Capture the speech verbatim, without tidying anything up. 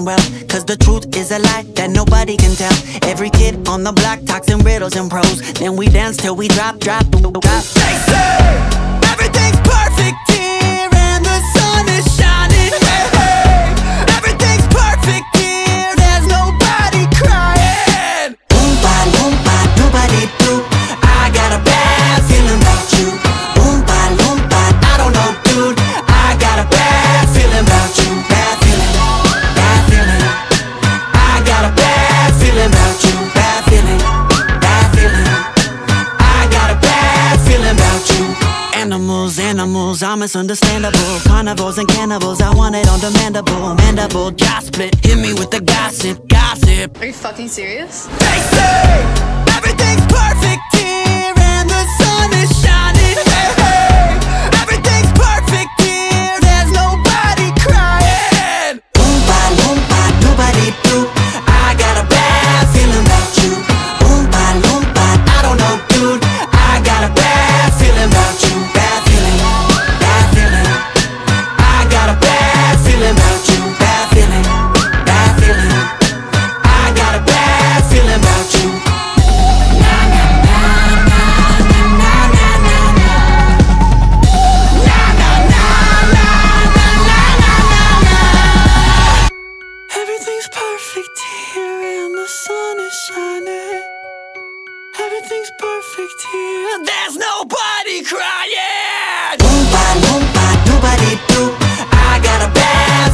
doing well, cause the truth is a lie that nobody can tell. Every kid on the block talks in riddles and prose. Then we dance till we drop, drop, drop. They say everything's perfect here and the sun is shining. Hey, hey. Everything's perfect here, there's nobody crying. Oompa loompa doobity doo, I got a bad feeling about you. Oompa loompa, I don't know dude, I got a bad feeling about you. Bad feeling, bad feeling, I got a bad feeling about you. Bad feeling, bad feeling, I got a bad feeling about you. Animals, animals, are misunderstandable. Carnivores and cannibals, I want it on demandable. Mandible, jaw split, hit me with the gossip, gossip. Are you fucking serious? They say everything's perfect here and the sun is shining. Hey, hey. Everything's perfect here, there's nobody crying. Oompa loompa doobity doo, I got a bad feeling about you. Oompa loompa, I don't know dude, I got a bad feeling about you. Bad feeling, bad feeling, I got a bad feeling about you. Bad feeling, bad feeling, I got a bad feeling about you. Na na na na na na na na na. Na na na na na na na na. Everything's perfect here and the sun is shining. Everything's perfect here, there's nobody crying. Oompa loompa doobity doo, I got a bad